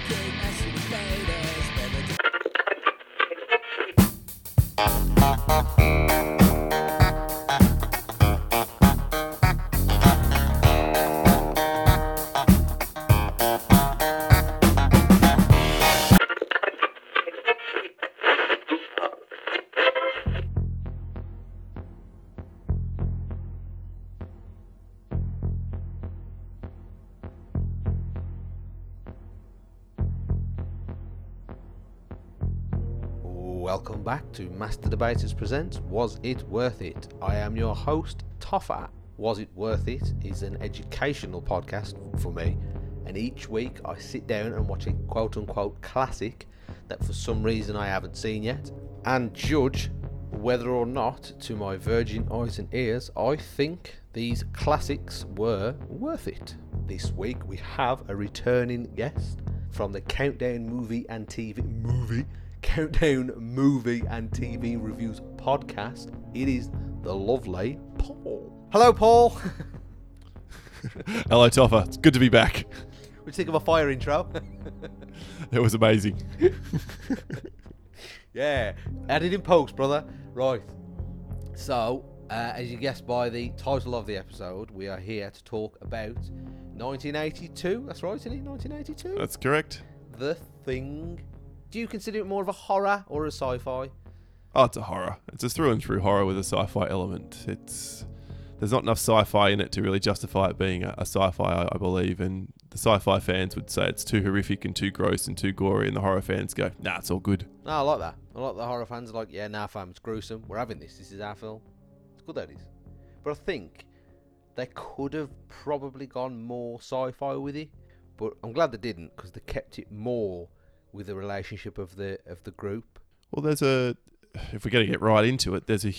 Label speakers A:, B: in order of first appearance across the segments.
A: Welcome back to Master Debaters Presents Was It Worth It? I am your host, Toffa. Was It Worth It is an educational podcast for me, and each week I sit down and watch a quote-unquote classic that for some reason I haven't seen yet, and judge whether or not, to my virgin eyes and ears, I think these classics were worth it. This week we have a returning guest from the Countdown Movie and TV Reviews podcast. It is the lovely Paul. Hello, Paul.
B: Hello, Toffa. It's good to be back.
A: What do you think of a fire intro?
B: It was amazing.
A: Yeah, added in post, brother. Right. So, as you guessed by the title of the episode, we are here to talk about 1982. That's right, isn't it? 1982?
B: That's correct.
A: The Thing. Do you consider it more of a horror or a sci-fi?
B: Oh, it's a horror. It's a through and through horror with a sci-fi element. There's not enough sci-fi in it to really justify it being a sci-fi, I believe, and the sci-fi fans would say it's too horrific and too gross and too gory, and the horror fans go, nah, it's all good.
A: No, I like that. I like the horror fans are like, yeah, nah, fam, it's gruesome. We're having this. This is our film. It's good, that is. But I think they could have probably gone more sci-fi with it, but I'm glad they didn't, because they kept it more with the relationship of the group.
B: Well, if we're going to get right into it, there's a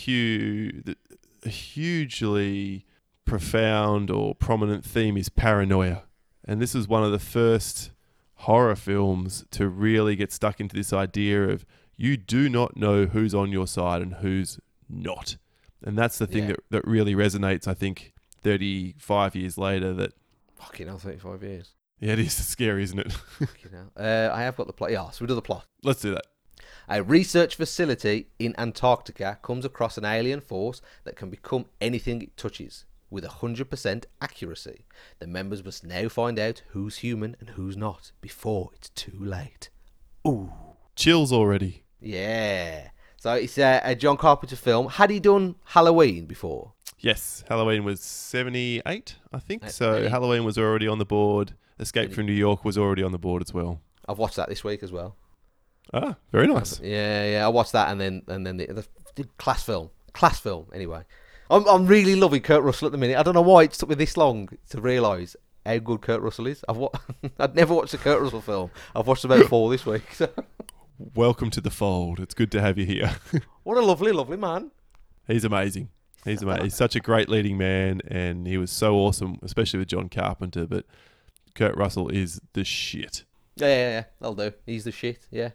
B: hugely profound or prominent theme is paranoia. And this is one of the first horror films to really get stuck into this idea of you do not know who's on your side and who's not. And that's the thing that really resonates, I think, 35 years later. That
A: fucking hell, 35 years.
B: Yeah, it is scary, isn't it?
A: I have got the plot. Yeah, so we do the plot.
B: Let's do that.
A: A research facility in Antarctica comes across an alien force that can become anything it touches with 100% accuracy. The members must now find out who's human and who's not before it's too late. Ooh.
B: Chills already.
A: Yeah. So it's a John Carpenter film. Had he done Halloween before?
B: Yes. Halloween was 78, I think. So Halloween was already on the board. Escape from New York was already on the board as well.
A: I've watched that this week as well.
B: Ah, very nice.
A: Yeah. I watched that and then the class film. Anyway, I'm really loving Kurt Russell at the minute. I don't know why it took me this long to realise how good Kurt Russell is. I'd never watched a Kurt Russell film. I've watched about 4 this week. So.
B: Welcome to the fold. It's good to have you here.
A: What a lovely, lovely man.
B: He's amazing. He's such a great leading man, and he was so awesome, especially with John Carpenter. But Kurt Russell is the shit.
A: Yeah. That'll do. He's the shit. Yeah.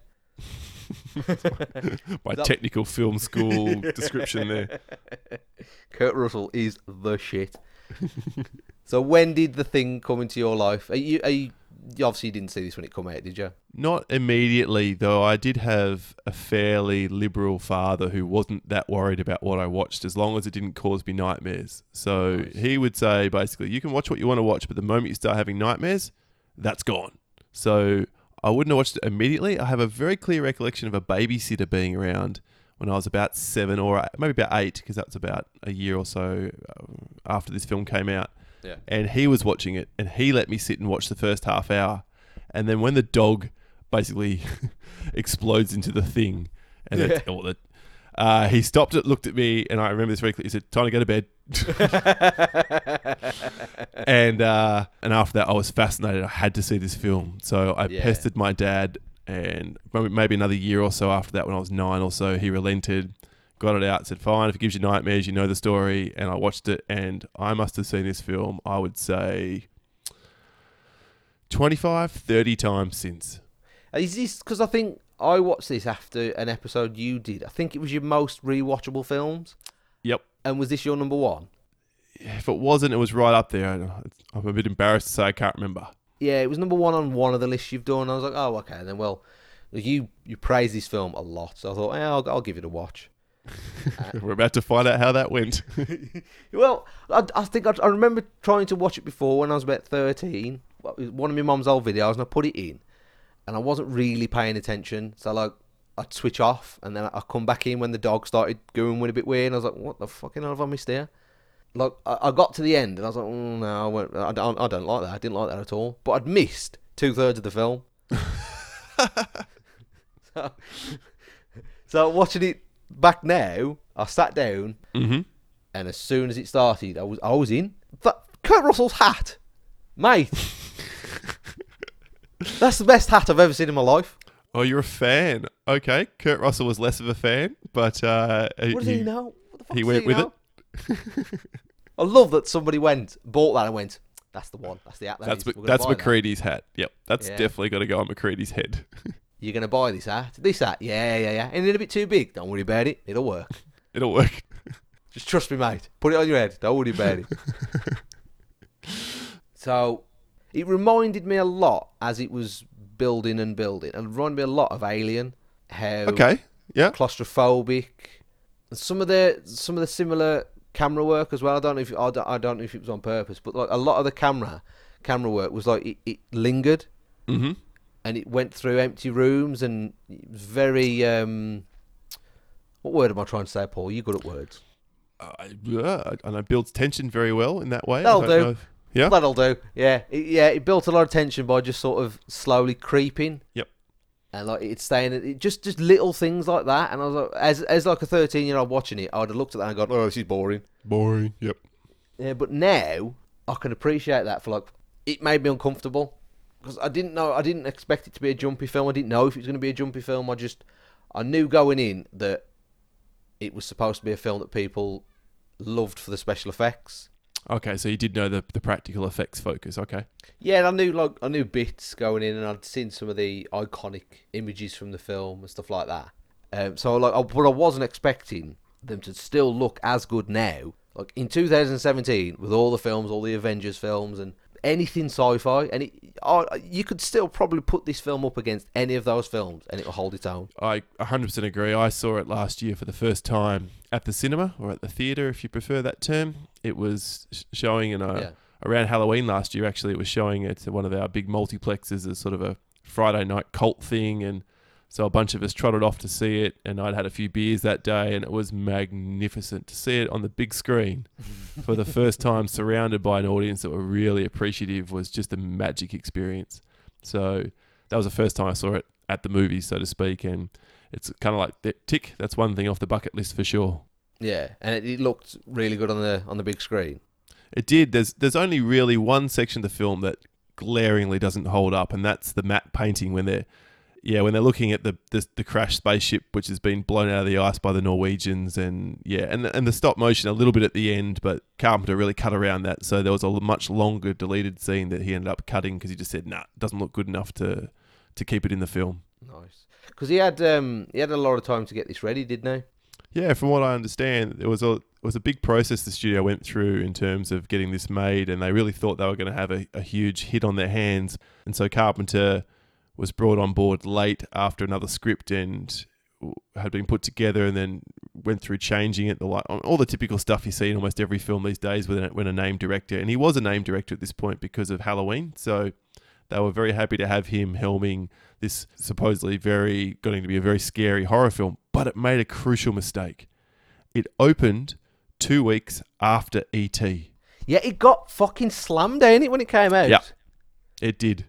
B: My technical film school description there.
A: Kurt Russell is the shit. So when did The Thing come into your life? You obviously didn't see this when it came out, did you?
B: Not immediately, though. I did have a fairly liberal father who wasn't that worried about what I watched as long as it didn't cause me nightmares. So nice. He would say, basically, you can watch what you want to watch, but the moment you start having nightmares, that's gone. So I wouldn't have watched it immediately. I have a very clear recollection of a babysitter being around when I was about 7 or maybe about 8, because that was about a year or so after this film came out.
A: Yeah.
B: And he was watching it, and he let me sit and watch the first half hour. And then when the dog basically explodes into the thing, and he stopped it, looked at me, and I remember this very clearly. He said, "Time to go to bed." and after that, I was fascinated. I had to see this film, so I pestered my dad, and maybe another year or so after that, when I was 9 or so, he relented. Got it out, said, fine, if it gives you nightmares, you know the story. And I watched it, and I must have seen this film, I would say, 25, 30 times since.
A: Is this, because I think I watched this after an episode you did. I think it was your most rewatchable films.
B: Yep.
A: And was this your number one?
B: If it wasn't, it was right up there. I'm a bit embarrassed to say I can't remember.
A: Yeah, it was number one on one of the lists you've done. I was like, oh, okay. And then, well, you praise this film a lot, so I thought, I'll give it a watch.
B: We're about to find out how that went.
A: Well, I think I remember trying to watch it before when I was about 13. It was one of my mum's old videos, and I put it in, and I wasn't really paying attention. So like, I'd switch off, and then I'd come back in when the dog started going a bit weird. And I was like, what the fucking hell have I missed here? Like, I got to the end, and I was like, no, I don't like that. I didn't like that at all. But I'd missed 2/3 of the film. So watching it back now, I sat down, and as soon as it started, I was in. Kurt Russell's hat, mate. That's the best hat I've ever seen in my life.
B: Oh, you're a fan. Okay. Kurt Russell was less of a fan, but
A: what does he know? What the fuck
B: he
A: does
B: went with
A: know?
B: it.
A: I love that somebody bought that and went, that's the one. That's the hat.
B: That's McCready's hat. Yep. That's definitely got to go on McCready's head.
A: You're going to buy this hat? This hat? Yeah. Ain't it a bit too big? Don't worry about it. It'll work.
B: It'll work.
A: Just trust me, mate. Put it on your head. Don't worry about it. So, it reminded me a lot as it was building. It reminded me a lot of Alien. How
B: okay. Yeah.
A: Claustrophobic. And some of the similar camera work as well. I don't know if it was on purpose, but like a lot of the camera work was like it lingered.
B: Mm-hmm.
A: And it went through empty rooms, and it was very... what word am I trying to say, Paul? You're good at words.
B: And it builds tension very well in that way.
A: That'll do.
B: Yeah?
A: That'll do. Yeah. It built a lot of tension by just sort of slowly creeping.
B: Yep.
A: And like it's staying... Just little things like that. And I was like... As like a 13-year-old watching it, I would have looked at that and gone, oh, this is boring.
B: Boring, yep.
A: Yeah, but now, I can appreciate that for like... It made me uncomfortable. Because I didn't expect it to be a jumpy film. I didn't know if it was going to be a jumpy film. I knew going in that it was supposed to be a film that people loved for the special effects.
B: Okay, so you did know the practical effects focus. Okay.
A: Yeah, and I knew bits going in, and I'd seen some of the iconic images from the film and stuff like that. But I wasn't expecting them to still look as good now. Like in 2017, with all the films, all the Avengers films, and anything sci-fi, and you could still probably put this film up against any of those films and it'll hold its own.
B: I 100% agree. I saw it last year for the first time at the cinema, or at the theatre if you prefer that term. It was showing around Halloween last year, actually. It was showing at one of our big multiplexes as sort of a Friday night cult thing, and so a bunch of us trotted off to see it, and I'd had a few beers that day, and it was magnificent to see it on the big screen for the first time, surrounded by an audience that were really appreciative. Was just a magic experience. So that was the first time I saw it at the movies, so to speak, and it's kind of like tick. That's one thing off the bucket list for sure.
A: Yeah, and it looked really good on the big screen.
B: It did. There's only really one section of the film that glaringly doesn't hold up, and that's the matte painting when they're looking at the crashed spaceship, which has been blown out of the ice by the Norwegians, and the stop motion a little bit at the end, but Carpenter really cut around that, so there was a much longer deleted scene that he ended up cutting because he just said, nah, it doesn't look good enough to keep it in the film.
A: Nice, because he had a lot of time to get this ready, didn't he?
B: Yeah, from what I understand, it was a big process the studio went through in terms of getting this made, and they really thought they were going to have a huge hit on their hands, and so Carpenter was brought on board late after another script and had been put together, and then went through changing it, all the typical stuff you see in almost every film these days when a named director, and he was a named director at this point because of Halloween, so they were very happy to have him helming this supposedly going to be a very scary horror film, but it made a crucial mistake. It opened 2 weeks after E.T.
A: Yeah, it got fucking slammed, ain't it, when it came out?
B: Yeah, it did.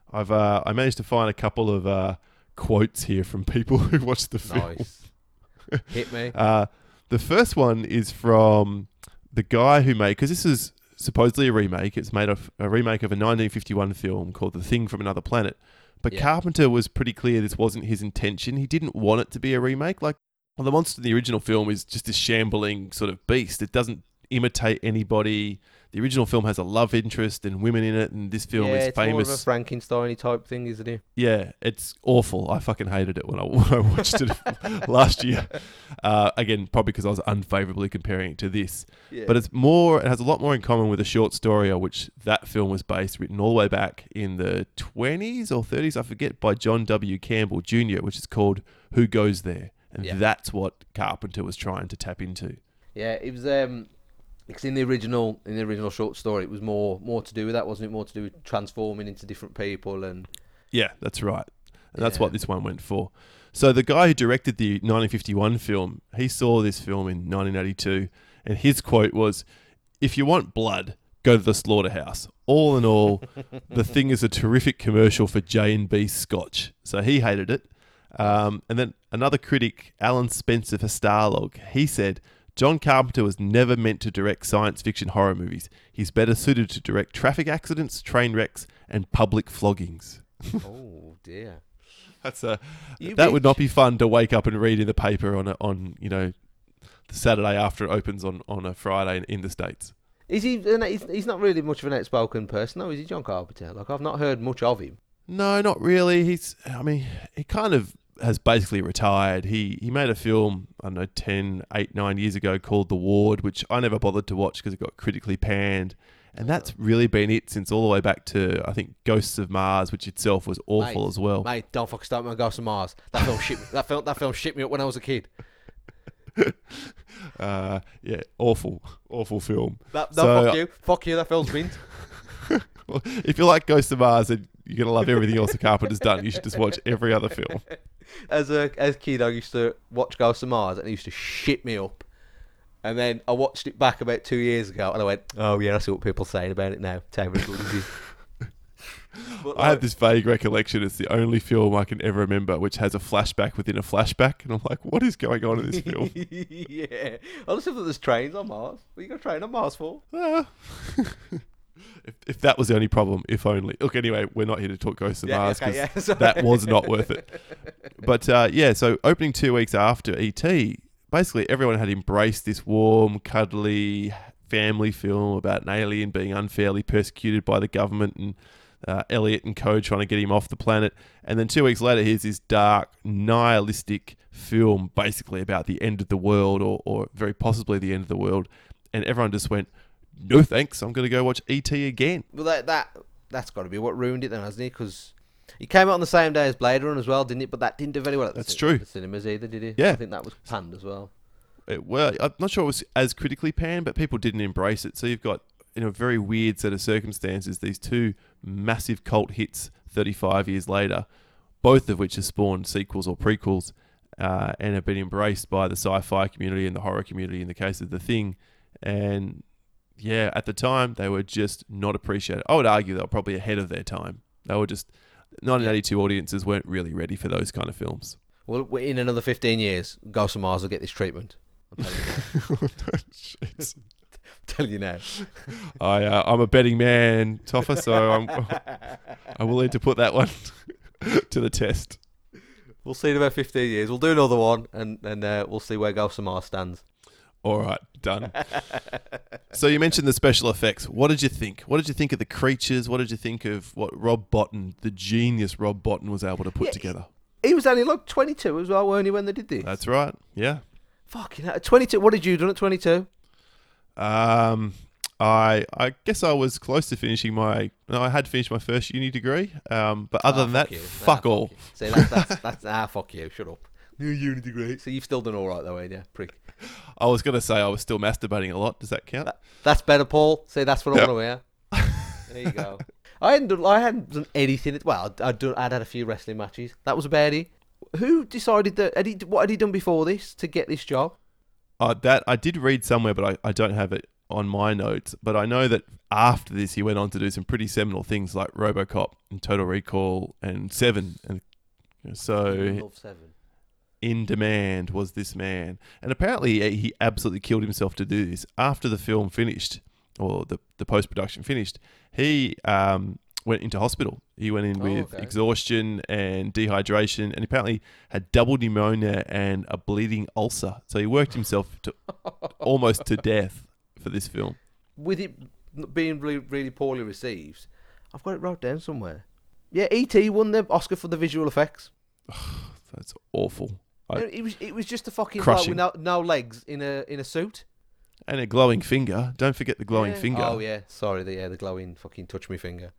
B: I managed to find a couple of quotes here from people who watched the film.
A: Nice. Hit me.
B: The first one is from the guy who made, because this is supposedly a remake. It's made of a remake of a 1951 film called The Thing from Another Planet. But Carpenter was pretty clear this wasn't his intention. He didn't want it to be a remake. The monster in the original film is just this shambling sort of beast. It doesn't imitate anybody. The original film has a love interest and women in it, and this film is
A: it's
B: famous.
A: more of a Frankenstein type thing, isn't it?
B: Yeah, it's awful. I fucking hated it when I watched it last year. Again, probably because I was unfavorably comparing it to this.
A: Yeah.
B: But it has a lot more in common with a short story on which that film was based, written all the way back in the 20s or 30s, I forget, by John W. Campbell Jr., which is called Who Goes There? And that's what Carpenter was trying to tap into.
A: Yeah, it was because in the original short story, it was more to do with that, wasn't it? More to do with transforming into different people and.
B: Yeah, that's right. And that's what this one went for. So the guy who directed the 1951 film, he saw this film in 1982, and his quote was, "If you want blood, go to the slaughterhouse. All in all, the thing is a terrific commercial for J&B Scotch." So he hated it. And then another critic, Alan Spencer for Starlog, he said, "John Carpenter was never meant to direct science fiction horror movies. He's better suited to direct traffic accidents, train wrecks, and public floggings."
A: Oh dear.
B: That would not be fun to wake up and read in the paper on the Saturday after it opens on a Friday in the States.
A: Is he? He's not really much of an outspoken person, though, is he, John Carpenter? Like, I've not heard much of him.
B: No, not really. He kind of has basically retired. He made a film, I don't know, 10, 8, 9 years ago called The Ward, which I never bothered to watch because it got critically panned. And that's really been it since all the way back to, I think, Ghosts of Mars, which itself was awful as well.
A: Mate, don't fucking start me on Ghosts of Mars. That film shit me up when I was a kid.
B: Yeah, awful film.
A: Fuck you, that film's mint.
B: Well, if you like Ghosts of Mars, then you're going to love everything else the Carpenter's done. You should just watch every other film.
A: As a kid, I used to watch Ghosts of Mars, and it used to shit me up. And then I watched it back about 2 years ago, and I went, "Oh yeah, I see what people are saying about it now. Terrible, good is it?"
B: I have this vague recollection. It's the only film I can ever remember which has a flashback within a flashback, and I'm like, "What is going on in this film?"
A: Yeah, I just thought there's trains on Mars. What are you got a train on Mars for?
B: If that was the only problem, if only. Look, anyway, we're not here to talk Ghosts of Mars because that was not worth it. But so opening 2 weeks after E.T., basically everyone had embraced this warm, cuddly family film about an alien being unfairly persecuted by the government and Elliot and co trying to get him off the planet. And then 2 weeks later, here's this dark, nihilistic film basically about the end of the world or very possibly the end of the world. And everyone just went, "No thanks, I'm going to go watch E.T. again."
A: Well, that's got to be what ruined it then, hasn't it? Because it came out on the same day as Blade Runner as well, didn't it? But that didn't do very well at the cinemas either, did it?
B: Yeah.
A: I think that was panned as well.
B: Well, I'm not sure it was as critically panned, but people didn't embrace it. So you've got, in a very weird set of circumstances, these two massive cult hits 35 years later, both of which have spawned sequels or prequels and have been embraced by the sci-fi community and the horror community in the case of The Thing. And yeah, at the time, they were just not appreciated. I would argue they were probably ahead of their time. They were just... 1982 audiences weren't really ready for those kind of films.
A: Well, in another 15 years, Ghosts of Mars will get this treatment. I'm telling you now.
B: I'm a betting man, Toffa, so I'm willing to put that one to the test.
A: We'll see in about 15 years. We'll do another one, and we'll see where Ghosts of Mars stands.
B: All right, done. So you mentioned the special effects. What did you think? What did you think of the creatures? What did you think of what Rob Bottin, the genius Rob Bottin, was able to put together?
A: He was only like 22 as well, weren't he, when they did this?
B: That's right, yeah.
A: Fucking hell. 22. What did you do at 22?
B: I guess I was close to finishing I had finished my first uni degree. But other than that, fuck all.
A: See, that's fuck you. Shut up. New uni degree. So you've still done all right though, ain't you, prick?
B: I was going to say I was still masturbating a lot. Does that count?
A: That's better, Paul. See, that's what I want to hear. There you go. I hadn't done anything. Well, I'd had a few wrestling matches. That was about it. Who decided that? What had he done before this to get this job?
B: That I did read somewhere, but I don't have it on my notes. But I know that after this, he went on to do some pretty seminal things like RoboCop and Total Recall and Seven. And so,
A: I love Seven.
B: In demand was this man, and apparently he absolutely killed himself to do this. After the film finished, or the post-production finished, he went into hospital. He went in with exhaustion and dehydration, and apparently had double pneumonia and a bleeding ulcer. So he worked himself to almost to death for this film.
A: With it being really, really poorly received, I've got it wrote down somewhere. Yeah, E.T. won the Oscar for the visual effects.
B: That's awful.
A: It was just a fucking
B: Crushing.
A: bloke with no legs in a suit.
B: And a glowing finger. Don't forget the glowing finger.
A: Oh yeah, sorry, the glowing fucking touch me finger.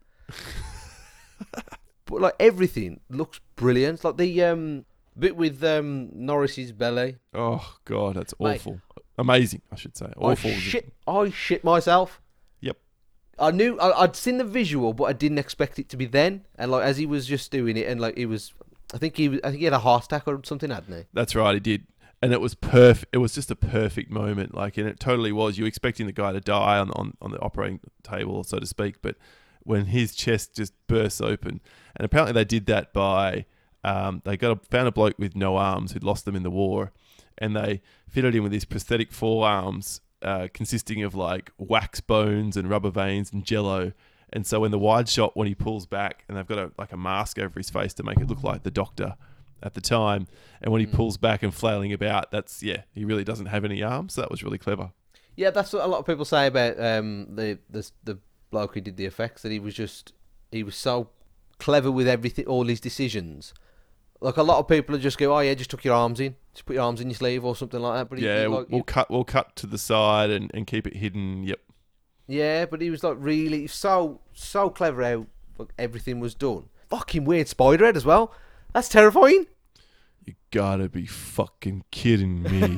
A: But like everything looks brilliant. Like the bit with Norris's belly.
B: Oh god, that's
A: Mate.
B: awful. Amazing, I should say. Awful.
A: I shit myself.
B: Yep.
A: I knew I'd seen the visual, but I didn't expect it to be then. And like as he was just doing it, and like it was, I think he had a heart attack or something, hadn't he?
B: That's right, he did. And it was perfect. It was just a perfect moment. Like, and it totally was. You were expecting the guy to die on the operating table, so to speak. But when his chest just bursts open, and apparently they did that by they found a bloke with no arms who'd lost them in the war, and they fitted him with these prosthetic forearms consisting of like wax bones and rubber veins and jello. And so in the wide shot, when he pulls back, and they've got a mask over his face to make it look like the Doctor at the time, and when he pulls back and flailing about, he really doesn't have any arms. So that was really clever.
A: Yeah, that's what a lot of people say about the bloke who did the effects. That he was so clever with everything, all his decisions. Like a lot of people just go, oh yeah, just tuck your arms in, just put your arms in your sleeve or something like that. But
B: we'll cut to the side and keep it hidden. Yep.
A: Yeah, but he was like really so clever how everything was done. Fucking weird spider head as well. That's terrifying.
B: You gotta be fucking kidding me.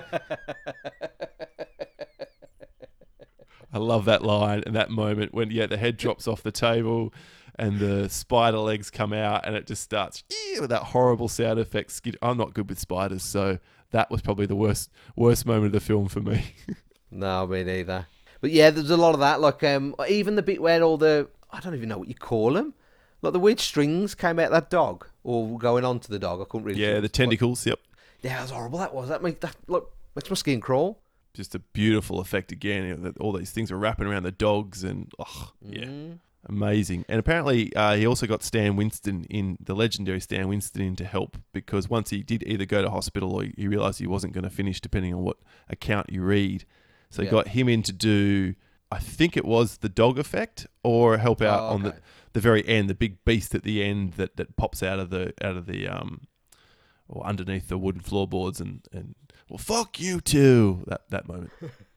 B: I love that line and that moment when the head drops off the table and the spider legs come out and it just starts with that horrible sound effect. I'm not good with spiders, so that was probably the worst moment of the film for me.
A: No, me neither. But yeah, there's a lot of that. Like even the bit where all the, I don't even know what you call them, like the weird strings came out of that dog or going onto the dog. I couldn't really.
B: Yeah, the tentacles. Yep.
A: Yeah, that was horrible. That was. That makes my skin crawl.
B: Just a beautiful effect again. All these things are wrapping around the dogs and amazing. And apparently he also got the legendary Stan Winston in to help, because once he did either go to hospital or he realised he wasn't going to finish, depending on what account you read. So he got him in to do, I think it was the dog effect, or help out on the very end, the big beast at the end that pops out of the or underneath the wooden floorboards and well, fuck you too, that moment.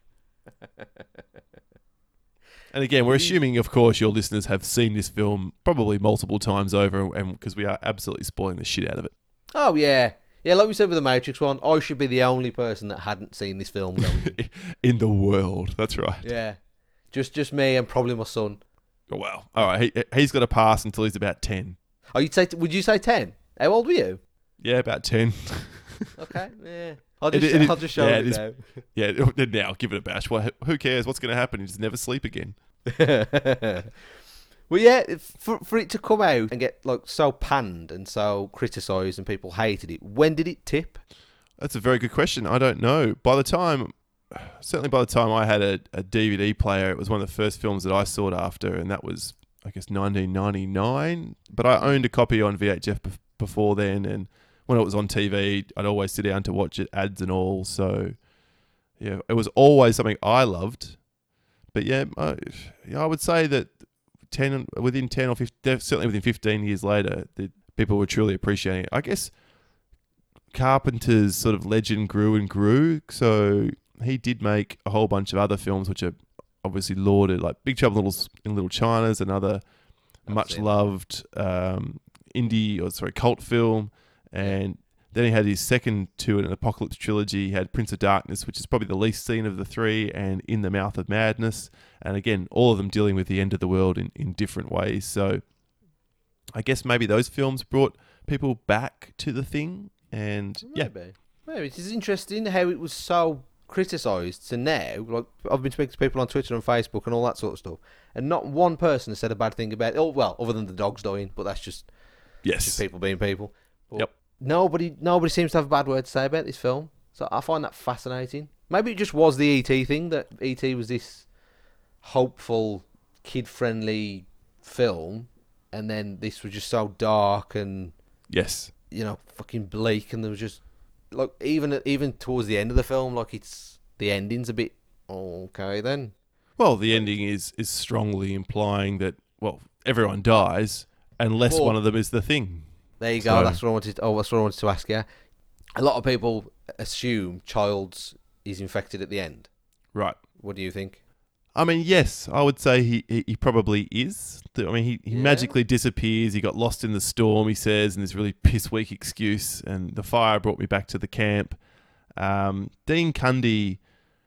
B: And again, we're assuming, of course, your listeners have seen this film probably multiple times over, and because we are absolutely spoiling the shit out of it.
A: Oh yeah. Yeah, like we said with the Matrix one, I should be the only person that hadn't seen this film going.
B: In the world, that's right.
A: Yeah. Just me and probably my son.
B: Oh, wow. All right, he's got to pass until he's about 10.
A: Oh, would you say 10? How old were you?
B: Yeah, about 10.
A: Okay, yeah. I'll just show it now.
B: Yeah, now give it a bash. Well, who cares? What's going to happen? You just never sleep again.
A: Well, yeah, for it to come out and get like so panned and so criticised and people hated it, when did it tip?
B: That's a very good question. I don't know. Certainly by the time I had a DVD player, it was one of the first films that I sought after, and that was, I guess, 1999. But I owned a copy on VHF before then, and when it was on TV, I'd always sit down to watch it, ads and all. So, yeah, it was always something I loved. But yeah, I would say that within 10 or 15, certainly within 15 years later, the people were truly appreciating it. I guess Carpenter's sort of legend grew and grew, so he did make a whole bunch of other films which are obviously lauded, like Big Trouble in Little China's another much loved cult film, and then he had his second to an Apocalypse trilogy. He had Prince of Darkness, which is probably the least seen of the three, and In the Mouth of Madness. And again, all of them dealing with the end of the world in different ways. So I guess maybe those films brought people back to the thing. And
A: maybe it is interesting how it was so criticised to now. Like, I've been speaking to people on Twitter and Facebook and all that sort of stuff, and not one person has said a bad thing about it. Oh, well, other than the dogs dying, but that's just people being people. But
B: yep.
A: Nobody seems to have a bad word to say about this film. So I find that fascinating. Maybe it just was the E.T. thing, that E.T. was this hopeful, kid-friendly film, and then this was just so dark and fucking bleak, and there was just like even towards the end of the film, like the ending's a bit Okay, then.
B: Well, the ending is strongly implying that, well, everyone dies unless
A: Well,
B: one of them is the thing.
A: there you
B: So-
A: go. That's what I wanted. That's what I wanted to ask you. A lot of people assume Childs is infected at the end.
B: Right.
A: What do you think?
B: I mean, yes, I would say he probably is. I mean, he
A: Yeah.
B: magically disappears. He got lost in the storm, he says, and this really piss-weak excuse. And the fire brought me back to the camp. Dean Cundy,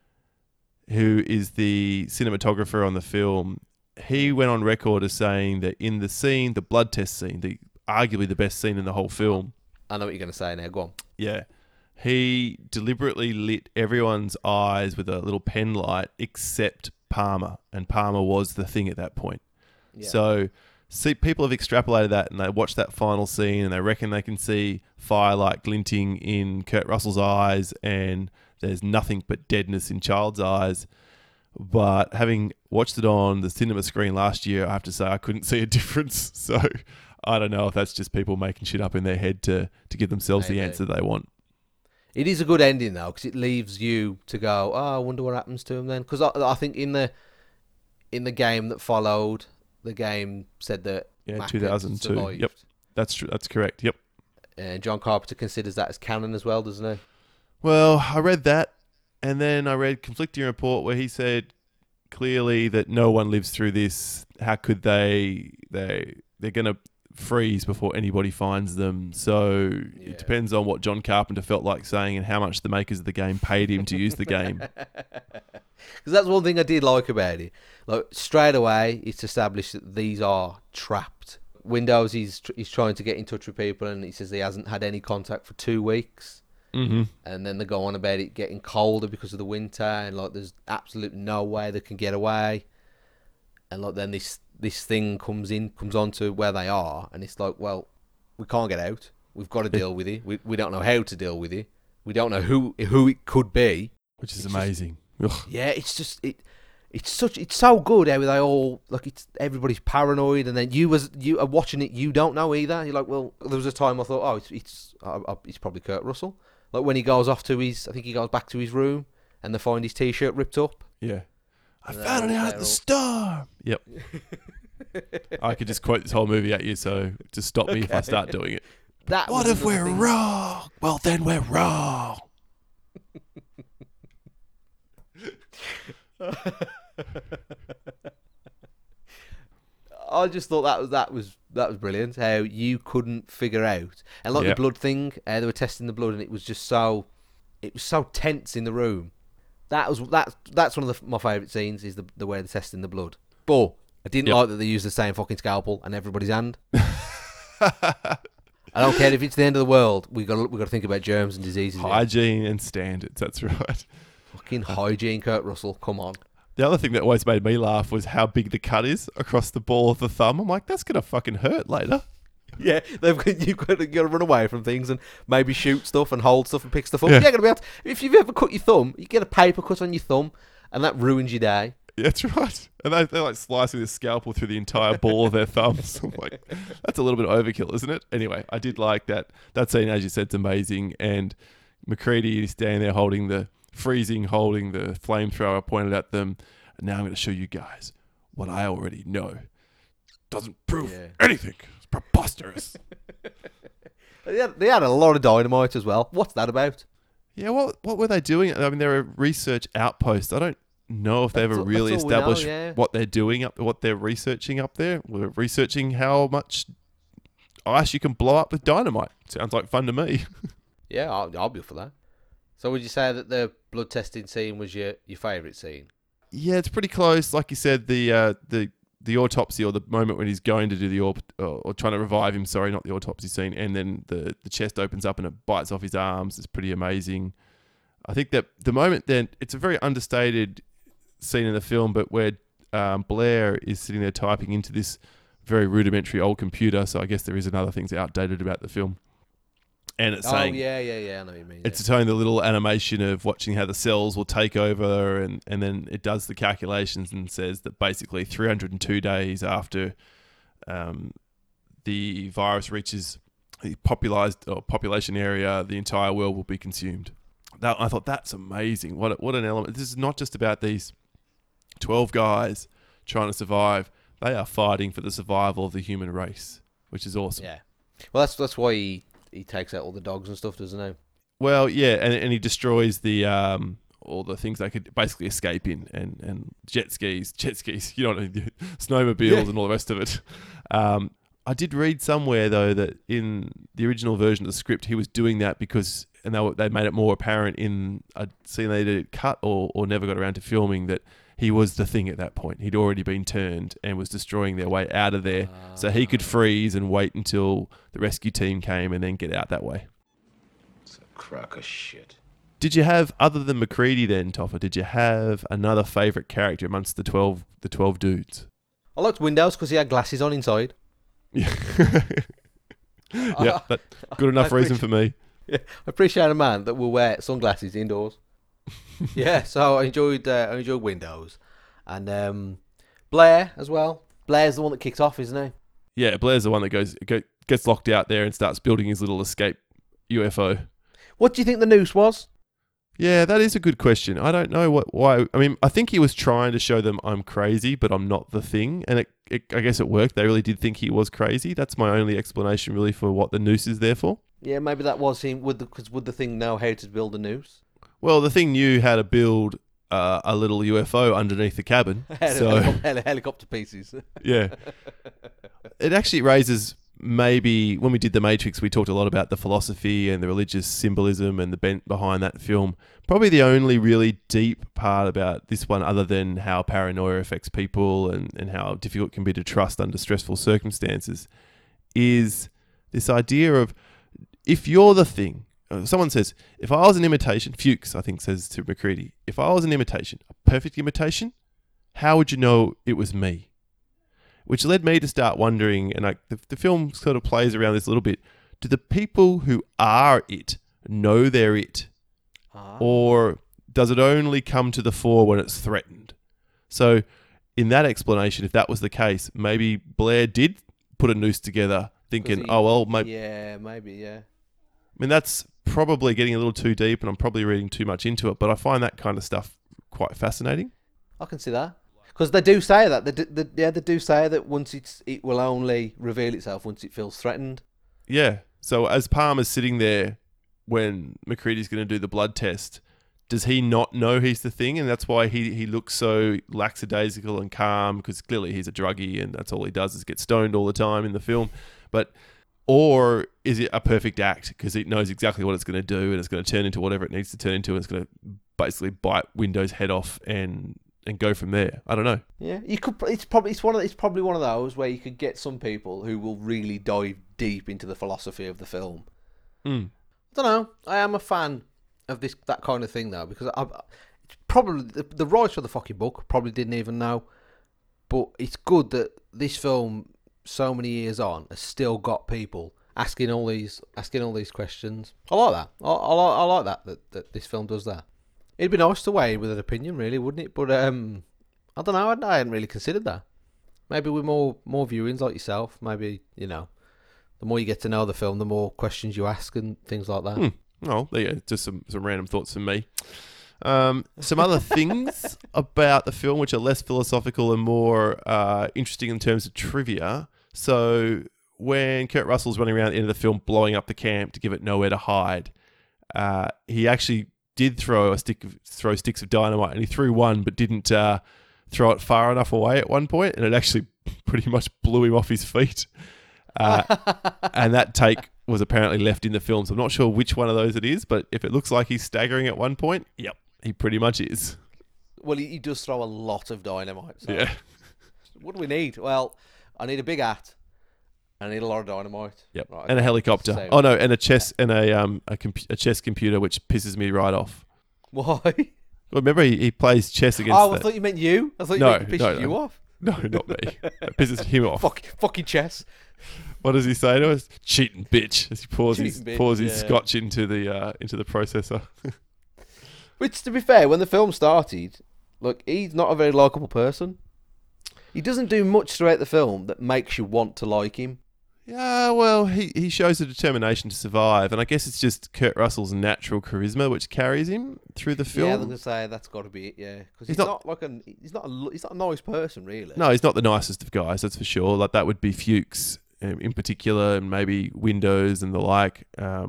B: who is the cinematographer on the film, he went on record as saying that in the scene, the blood test scene, arguably the best scene in the whole film.
A: I know what you're going to say now. Go on.
B: Yeah. He deliberately lit everyone's eyes with a little pen light except Palmer, and Palmer was the thing at that point.
A: Yeah.
B: So, see, people have extrapolated that, and they watch that final scene, and they reckon they can see firelight glinting in Kurt Russell's eyes, and there's nothing but deadness in Child's eyes. But having watched it on the cinema screen last year, I have to say I couldn't see a difference. So, I don't know if that's just people making shit up in their head to give themselves the
A: Maybe.
B: answer they want.
A: It is a good ending though, because it leaves you to go, oh, I wonder what happens to him then. Because I think in the game that followed, the game said that
B: Yeah,
A: Mac had
B: 2002.
A: survived.
B: Yep, that's true. That's correct. Yep.
A: And John Carpenter considers that as canon as well, doesn't he?
B: Well, I read that, and then I read conflicting report where he said clearly that no one lives through this. How could they? They're going to freeze before anybody finds them. So
A: Yeah.
B: it depends on what John Carpenter felt like saying and how much the makers of the game paid him to use the game.
A: Because that's one thing I did like about it. Like straight away, it's established that these are trapped. Windows, he's trying to get in touch with people, and he says he hasn't had any contact for 2 weeks.
B: Mm-hmm.
A: And then they go on about it getting colder because of the winter, and like there's absolutely no way they can get away. And like then this thing comes onto where they are, and it's like, well, we can't get out. We've got to deal with it. We don't know how to deal with it. We don't know who it could be.
B: Which is
A: It's
B: amazing.
A: Yeah, it's just it's so good how they all like everybody's paranoid, and then you are watching it, you don't know either. You're like, well, there was a time I thought, oh, it's probably Kurt Russell. Like when he goes off to I think he goes back to his room, and they find his t-shirt ripped up.
B: Yeah. I
A: And
B: found it out at
A: they're
B: the
A: all-
B: storm. Yep. I could just quote this whole movie at you, so just stop me if I start doing it.
A: That
B: What
A: was
B: if we're
A: another thing.
B: wrong? Well, then we're wrong.
A: I just thought that was brilliant. How you couldn't figure out, and like
B: Yeah.
A: the blood thing, they were testing the blood, and it was so tense in the room. That's one of my favourite scenes is the way they're testing the blood. But I didn't
B: Yep.
A: like that they used the same fucking scalpel on everybody's hand. I don't care if it's the end of the world. We got to think about germs and diseases. here.
B: Hygiene and standards, that's right.
A: Fucking hygiene, Kurt Russell. Come on.
B: The other thing that always made me laugh was how big the cut is across the ball of the thumb. I'm like, that's going to fucking hurt later.
A: Yeah, you've got to run away from things and maybe shoot stuff and hold stuff and pick stuff up.
B: Yeah.
A: You're gonna be able to, if you've ever cut your thumb, you get a paper cut on your thumb, and that ruins your day.
B: Yeah, that's right. And they're like slicing the scalpel through the entire ball of their thumbs. I'm like, that's a little bit of overkill, isn't it? Anyway, I did like that. That scene, as you said, is amazing. And McCready is standing there holding the flamethrower pointed at them. And now I'm going to show you guys what I already know. Doesn't prove
A: Yeah.
B: anything. It's preposterous.
A: They had a lot of dynamite as well. What's that about?
B: Yeah, what were they doing? I mean, they're a research outpost. I don't know if they ever really
A: that's all we know,
B: established
A: yeah.
B: what they're doing what they're researching up there. We're researching how much ice you can blow up with dynamite. Sounds like fun to me.
A: Yeah, I'll be up for that. So would you say that the blood testing scene was your favourite scene?
B: Yeah, it's pretty close. Like you said, the autopsy, or the moment when he's going to do the or trying to revive him. Sorry, not the autopsy scene. And then the chest opens up and it bites off his arms. It's pretty amazing. I think that the moment then, it's a very understated scene in the film, but where Blair is sitting there typing into this very rudimentary old computer. So I guess there is another thing that's outdated about the film. And it's saying,
A: yeah, I know what you mean.
B: it's showing the little animation of watching how the cells will take over, and then it does the calculations and says that basically 302 days after the virus reaches the population area, the entire world will be consumed. I thought that's amazing. What an element. This is not just about these 12 guys trying to survive. They are fighting for the survival of the human race, which is awesome.
A: Yeah. Well, that's why he takes out all the dogs and stuff, doesn't he?
B: Well, yeah, and he destroys the all the things they could basically escape in, and jet skis, you know what I mean, snowmobiles and all the rest of it. I did read somewhere though that in the original version of the script, he was doing that because, and they made it more apparent in a scene they did cut or never got around to filming, that he was the Thing at that point. He'd already been turned and was destroying their way out of there, so he could freeze and wait until the rescue team came and then get out that way.
C: It's a crock of shit.
B: Did you have, other than McCready then, Toffer, did you have another favourite character amongst the 12 dudes?
A: I liked Windows because he had glasses on inside.
B: Yeah, yeah, that good enough reason for me.
A: Yeah, I appreciate a man that will wear sunglasses indoors. Yeah, so I enjoyed Windows, and Blair as well. Blair's the one that kicks off, isn't he?
B: Yeah, Blair's the one that gets locked out there and starts building his little escape UFO.
A: What do you think the noose was?
B: Yeah, that is a good question. I don't know why. I mean, I think he was trying to show them I'm crazy, but I'm not the Thing, and I guess it worked. They really did think he was crazy. That's my only explanation, really, for what the noose is there for.
A: Yeah, maybe that was him. Would the Thing know how to build a noose?
B: Well, the Thing knew how to build a little UFO underneath the cabin.
A: Helicopter pieces.
B: Yeah. It actually raises, maybe when we did The Matrix, we talked a lot about the philosophy and the religious symbolism and the bent behind that film. Probably the only really deep part about this one, other than how paranoia affects people and how difficult it can be to trust under stressful circumstances, is this idea of, if you're the Thing, someone says, if I was an imitation, Fuchs, I think, says to McCready, if I was an imitation, a perfect imitation, how would you know it was me? Which led me to start wondering, and the film sort of plays around this a little bit, do the people who are it know they're it? Or does it only come to the fore when it's threatened? So in that explanation, if that was the case, maybe Blair did put a noose together thinking, maybe...
A: Yeah, maybe, yeah.
B: I mean, that's probably getting a little too deep, and I'm probably reading too much into it, but I find that kind of stuff quite fascinating.
A: I can see that. Because they do say that. They do say that once it will only reveal itself once it feels threatened.
B: Yeah. So as Palmer's sitting there when McCready's going to do the blood test, does he not know he's the Thing? And that's why he looks so lackadaisical and calm, because clearly he's a druggie and that's all he does is get stoned all the time in the film. Or is it a perfect act because it knows exactly what it's going to do and it's going to turn into whatever it needs to turn into, and it's going to basically bite Windows' head off and go from there? I don't know.
A: Yeah, you could. It's probably one of those where you could get some people who will really dive deep into the philosophy of the film. I don't know. I am a fan of that kind of thing though, because it's probably the writer of the fucking book probably didn't even know, but it's good that this film, so many years on, has still got people asking all these questions. I like that. I like that this film does that. It'd be nice to weigh in with an opinion, really, wouldn't it? But I don't know. I hadn't really considered that. Maybe with more viewings like yourself, maybe, the more you get to know the film, the more questions you ask and things like that.
B: Oh, yeah, just some random thoughts from me. Some other things about the film which are less philosophical and more interesting in terms of trivia. So when Kurt Russell's running around at the end of the film blowing up the camp to give it nowhere to hide, he actually did throw sticks of dynamite, and he threw one but didn't throw it far enough away at one point, and it actually pretty much blew him off his feet. And that take was apparently left in the film, so I'm not sure which one of those it is, but if it looks like he's staggering at one point, yep, he pretty much is.
A: Well, he does throw a lot of dynamite. So.
B: Yeah.
A: What do we need? Well, I need a big hat. I need a lot of dynamite.
B: Yep,
A: right,
B: and a helicopter. Oh no, and a chess and a chess computer, which pisses me right off.
A: Why?
B: Well, remember he plays chess against.
A: I thought you meant you. I thought you meant pisses you off.
B: No, not me. It pisses him off.
A: Fucking chess.
B: What does he say to us? Cheating bitch. As he pours his
A: yeah.
B: scotch into the processor.
A: Which, to be fair, when the film started, look, he's not a very likeable person. He doesn't do much throughout the film that makes you want to like him.
B: Yeah, well, he shows a determination to survive, and I guess it's just Kurt Russell's natural charisma which carries him through the film.
A: Yeah, I was gonna say that's got to be it. Yeah, because he's not a nice person, really.
B: No, he's not the nicest of guys, that's for sure. Like that would be Fuchs in particular, and maybe Windows and the like.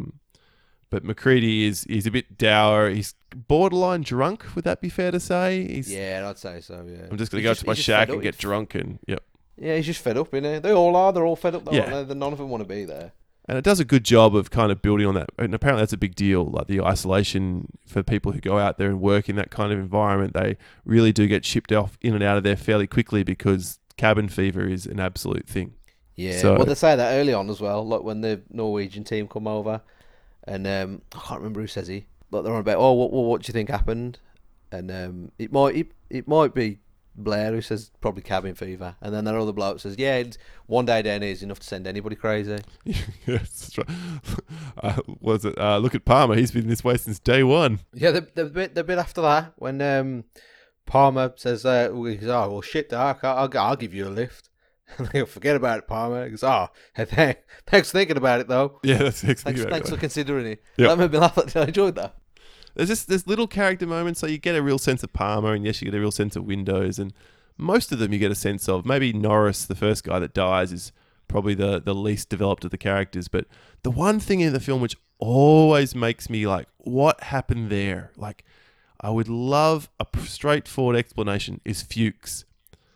B: But McCready he's a bit dour. He's borderline drunk. Would that be fair to say?
A: Yeah, I'd say so. Yeah,
B: I'm just gonna go to my shack and get drunk and yep.
A: Yeah, he's just fed up, innit? They all are. They're all fed up, though,
B: Yeah.
A: aren't they? None of them want to be there.
B: And it does a good job of kind of building on that. And apparently that's a big deal, like the isolation for people who go out there and work in that kind of environment. They really do get shipped off in and out of there fairly quickly because cabin fever is an absolute thing.
A: Yeah,
B: So-
A: well, they say that early on as well, like when the Norwegian team come over, and I can't remember who says he, but they're on about, what do you think happened? And it might be Blair who says probably cabin fever, and then that other bloke says, yeah, one day down here is enough to send anybody crazy.
B: Yes, that's right. Look at Palmer. He's been this way since day one.
A: Yeah, the bit after that when Palmer says, well, shit, Dark, I'll give you a lift. And they go, forget about it, Palmer. He goes, thanks for thinking about it, though.
B: Yeah, that's exactly
A: Thanks for considering it.
B: Yep.
A: That made me laugh. I enjoyed that.
B: There's little character moments, so you get a real sense of Palmer, and yes, you get a real sense of Windows, and most of them you get a sense of. Maybe Norris, the first guy that dies, is probably the least developed of the characters. But the one thing in the film which always makes me like, what happened there? Like, I would love a straightforward explanation is Fuchs.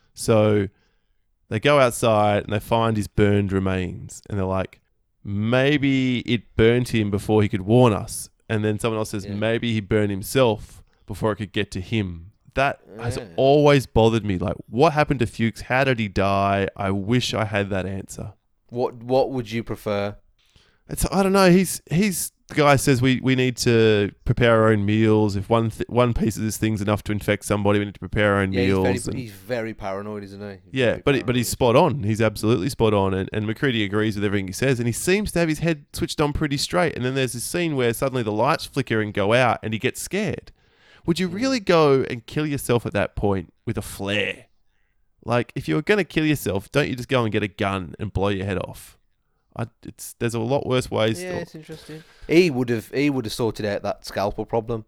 B: So they go outside and they find his burned remains, and they're like, maybe it burnt him before he could warn us. And then someone else says, maybe he burned himself before it could get to him. That has always bothered me. Like, what happened to Fuchs? How did he die? I wish I had that answer.
A: What would you prefer?
B: I don't know. He's the guy who says we need to prepare our own meals. If one piece of this thing's enough to infect somebody, we need to prepare our own meals.
A: He's very paranoid, isn't he?
B: Yeah, but he's spot on. He's absolutely spot on. And McCready agrees with everything he says. And he seems to have his head switched on pretty straight. And then there's this scene where suddenly the lights flicker and go out and he gets scared. Would you really go and kill yourself at that point with a flare? Like, if you were going to kill yourself, don't you just go and get a gun and blow your head off? There's a lot worse ways.
A: Yeah, it's interesting. He would have sorted out that scalpel problem.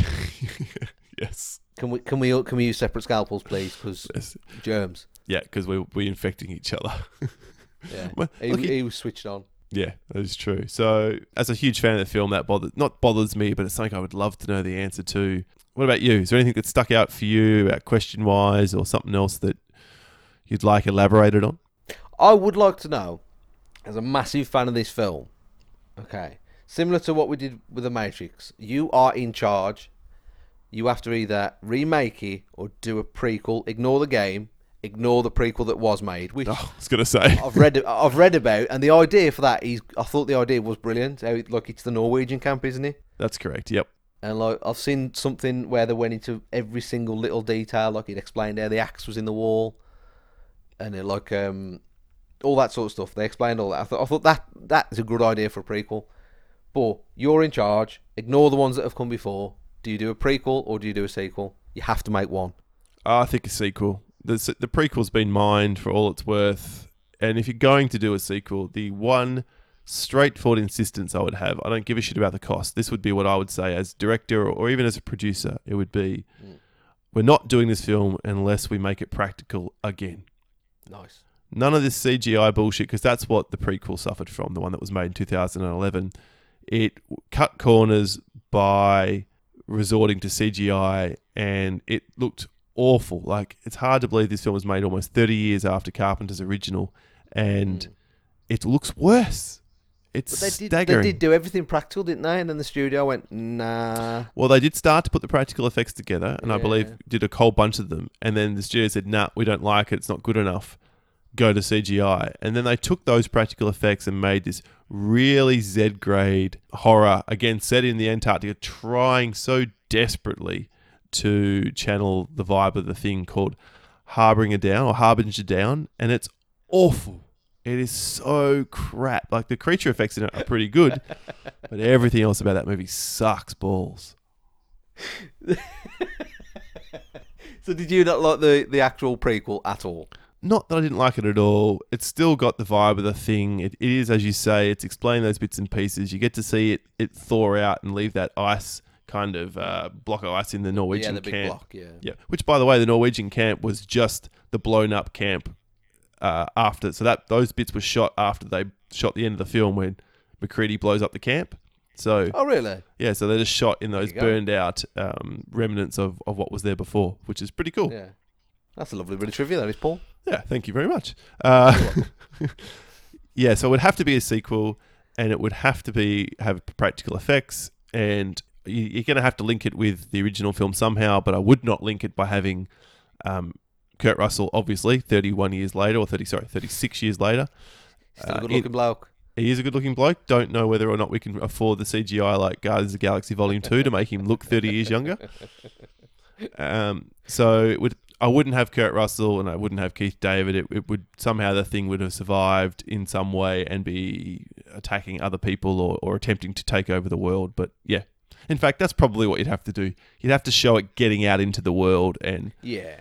B: Yes.
A: Can we use separate scalpels, please? Because germs.
B: Yeah, because we're infecting each other.
A: Yeah,
B: Well,
A: he was switched on.
B: Yeah, that is true. So, as a huge fan of the film, that bothers me, but it's something I would love to know the answer to. What about you? Is there anything that stuck out for you about question-wise, or something else that you'd like elaborated on?
A: I would like to know, as a massive fan of this film, okay, similar to what we did with The Matrix, you are in charge. You have to either remake it or do a prequel, ignore the game, ignore the prequel that was made, which
B: I was going to say.
A: I've read about, and the idea for that is, I thought the idea was brilliant. It's the Norwegian camp, isn't it?
B: That's correct, yep.
A: And like, I've seen something where they went into every single little detail, like it explained how the axe was in the wall, and it, like all that sort of stuff. They explained all that. I thought that is a good idea for a prequel. But you're in charge. Ignore the ones that have come before. Do you do a prequel or do you do a sequel? You have to make one.
B: I think a sequel. The prequel's been mined for all it's worth, and if you're going to do a sequel, the one straightforward insistence I would have, I don't give a shit about the cost. This would be what I would say as director or even as a producer. It would be, we're not doing this film unless we make it practical again.
A: Nice.
B: None of this CGI bullshit, because that's what the prequel suffered from, the one that was made in 2011. It cut corners by resorting to CGI, and it looked awful. Like, it's hard to believe this film was made almost 30 years after Carpenter's original, and it looks worse. It's staggering.
A: They did do everything practical, didn't they? And then the studio went, nah.
B: Well, they did start to put the practical effects together, and I believe did a whole bunch of them. And then the studio said, nah, we don't like it. It's not good enough. Go to CGI. And then they took those practical effects and made this really Z-grade horror, again, set in the Antarctica, trying so desperately to channel the vibe of the thing called Harbinger Down. And it's awful. It is so crap. Like, the creature effects in it are pretty good, but everything else about that movie sucks balls.
A: So did you not like the actual prequel at all?
B: not that I didn't like it at all. It's still got the vibe of the thing. It is, as you say, it's explaining those bits and pieces. You get to see it thaw out and leave that ice kind of block of ice in the Norwegian
A: the big
B: camp.
A: block, yeah.
B: Yeah. Which, by the way, the Norwegian camp was just the blown up camp after. So those bits were shot after they shot the end of the film when McCready blows up the camp. So,
A: oh, really?
B: Yeah, so they're just shot in those
A: go.
B: burned out remnants of what was there before, which is pretty cool.
A: Yeah. That's a lovely bit of trivia, that is, Paul.
B: Yeah, thank you very much. Yeah, so it would have to be a sequel, and it would have to have practical effects, and you're going to have to link it with the original film somehow, but I would not link it by having Kurt Russell, obviously, 36 years later.
A: Still a good-looking bloke.
B: He is a good-looking bloke. Don't know whether or not we can afford the CGI like Guardians of the Galaxy Volume 2 to make him look 30 years younger. So I wouldn't have Kurt Russell and I wouldn't have Keith David. It would somehow the thing would have survived in some way and be attacking other people or attempting to take over the world. But yeah, in fact, that's probably what you'd have to do. You'd have to show it getting out into the world and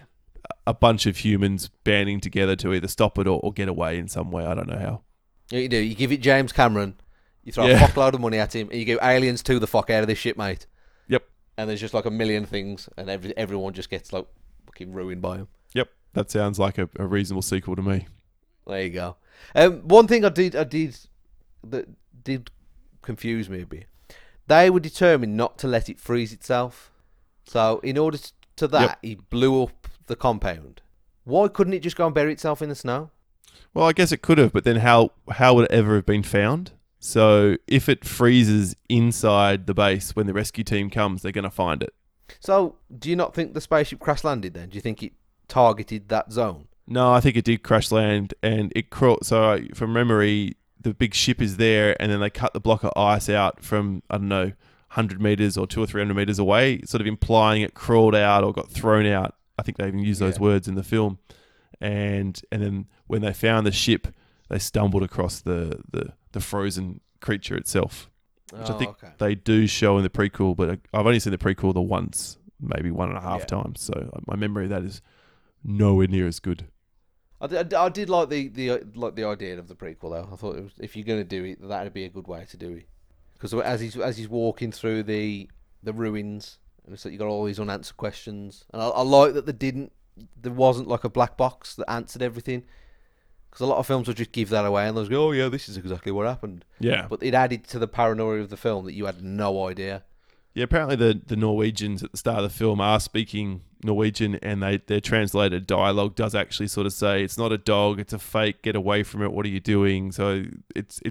B: a bunch of humans banding together to either stop it or get away in some way. I don't know how.
A: Yeah, you do. You give it James Cameron, you throw a fuckload of money at him, and you go, aliens to the fuck out of this shit, mate.
B: Yep.
A: And there's just like a million things, and everyone just gets like fucking ruined by them.
B: Yep. That sounds like a reasonable sequel to me.
A: There you go. One thing I did that did confuse me a bit. They were determined not to let it freeze itself. So in order to that, he blew up the compound. Why couldn't it just go and bury itself in the snow?
B: Well, I guess it could have, but then how would it ever have been found? So if it freezes inside the base when the rescue team comes, they're going to find it.
A: So do you not think the spaceship crash landed then? Do you think it targeted that zone?
B: No, I think it did crash land and it crawled. So from memory, the big ship is there and then they cut the block of ice out from, 100 meters or 200 or 300 meters away, sort of implying it crawled out or got thrown out. I think they even use those words in the film. And then when they found the ship, they stumbled across the frozen creature itself, which I think they do show in the prequel, but I've only seen the prequel once, maybe 1.5 times. So my memory of that is nowhere near as good.
A: I did like the idea of the prequel though. I thought if you're going to do it, that'd be a good way to do it. Because as he's walking through the ruins, and it's like you got all these unanswered questions, and I like that there wasn't like a black box that answered everything. Because a lot of films will just give that away and they'll go, oh yeah, this is exactly what happened. Yeah. But it added to the paranoia of the film that you had no idea. Yeah,
B: apparently the Norwegians at the start of the film are speaking Norwegian and their translated dialogue does actually sort of say, it's not a dog, it's a fake, get away from it, what are you doing? So it's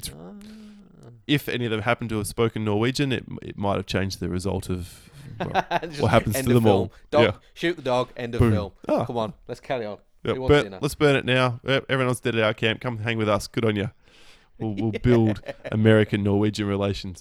B: if any of them happen to have spoken Norwegian, it might have changed the result of what happens to them all.
A: Shoot the dog, end of film. Oh. Come on, let's carry on.
B: Let's burn it now. Everyone else dead at our camp. Come hang with us. Good on you. We'll build American-Norwegian relations.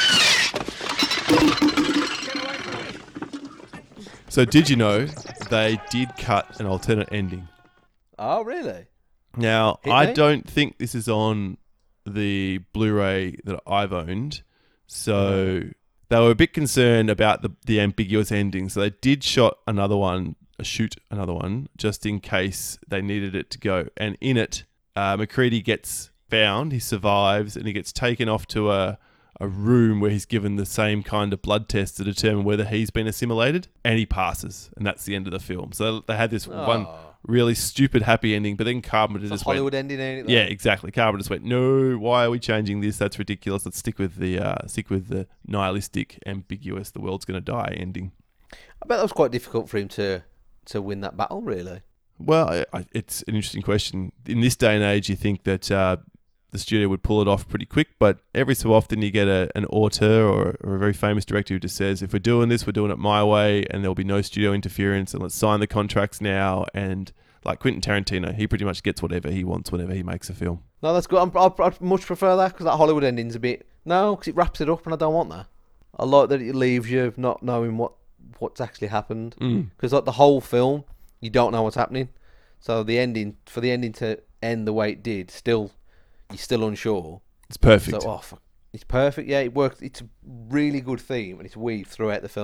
B: So did you know they did cut an alternate ending?
A: Oh, really?
B: Now, I don't think this is on the Blu-ray that I've owned. So they were a bit concerned about the ambiguous ending. So they did shoot another one, just in case they needed it to go. And in it, McCready gets found, he survives, and he gets taken off to a room where he's given the same kind of blood test to determine whether he's been assimilated, and he passes. And that's the end of the film. So they had this one really stupid happy ending, but then Carpenter just
A: Hollywood ending, ain't it?
B: Yeah, exactly. Carpenter just went, no, why are we changing this? That's ridiculous. Let's stick with the nihilistic, ambiguous, the world's going to die ending.
A: I bet that was quite difficult for him to win that battle, really.
B: Well, it's an interesting question. In this day and age, you think that the studio would pull it off pretty quick, but every so often you get an auteur or a very famous director who just says, if we're doing this, we're doing it my way, and there'll be no studio interference, and let's sign the contracts now. And like Quentin Tarantino, he pretty much gets whatever he wants whenever he makes a film.
A: No, that's good. I'd much prefer that, because that Hollywood ending's a bit... No, because it wraps it up, and I don't want that. I like that it leaves you not knowing what's actually happened. Because like the whole film, you don't know what's happening. So the ending to end the way it did, you're still unsure.
B: It's perfect.
A: So, it's perfect. Yeah, it works. It's a really good theme, and it's weaved throughout the film.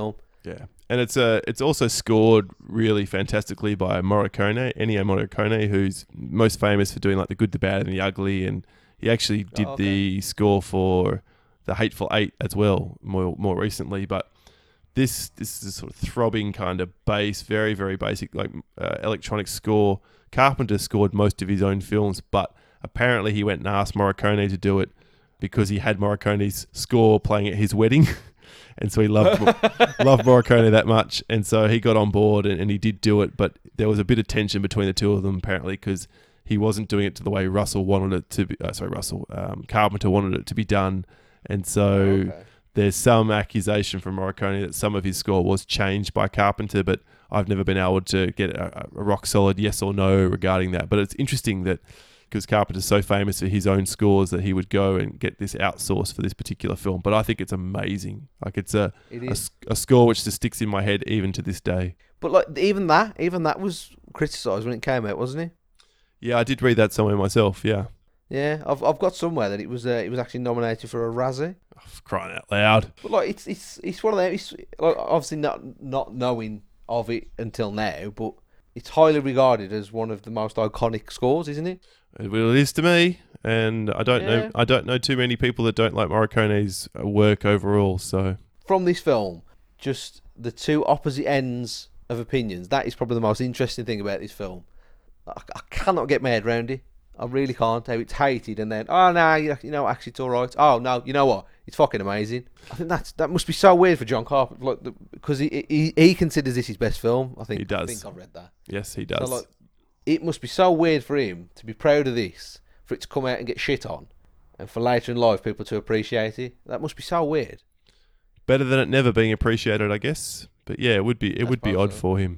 B: Yeah, and it's also scored really fantastically by Morricone, Ennio Morricone, who's most famous for doing like The Good, the Bad, and the Ugly, and he actually did the score for The Hateful Eight as well more recently. But this is a sort of throbbing kind of bass, very very basic like electronic score. Carpenter scored most of his own films, but apparently he went and asked Morricone to do it because he had Morricone's score playing at his wedding. And so he loved Morricone that much. And so he got on board and he did do it. But there was a bit of tension between the two of them, apparently, because he wasn't doing it to the way Russell wanted it to be. Carpenter wanted it to be done. And so there's some accusation from Morricone that some of his score was changed by Carpenter, but I've never been able to get a rock solid yes or no regarding that. But it's interesting that because Carpenter's so famous for his own scores that he would go and get this outsourced for this particular film. But I think it's amazing. Like it's a score which just sticks in my head even to this day.
A: But like even that was criticised when it came out, wasn't it?
B: Yeah, I did read that somewhere myself. Yeah.
A: Yeah, I've got somewhere that it was actually nominated for a Razzie.
B: Oh, for crying out loud!
A: But like it's one of them. It's like, obviously not knowing of it until now, but it's highly regarded as one of the most iconic scores, isn't it?
B: Well, it is to me, and I don't know too many people that don't like Morricone's work overall. So
A: from this film, just the two opposite ends of opinions. That is probably the most interesting thing about this film. I cannot get my head around it. I really can't. How it's hated, and then actually it's all right. Oh no, you know what? It's fucking amazing. I think that must be so weird for John Carpenter, like because he considers this his best film. I think
B: he does.
A: I think I've read that.
B: Yes, he does.
A: So, like, it must be so weird for him to be proud of this, for it to come out and get shit on, and for later in life people to appreciate it. That must be so weird.
B: Better than it never being appreciated, I guess. But yeah, it would be odd for him.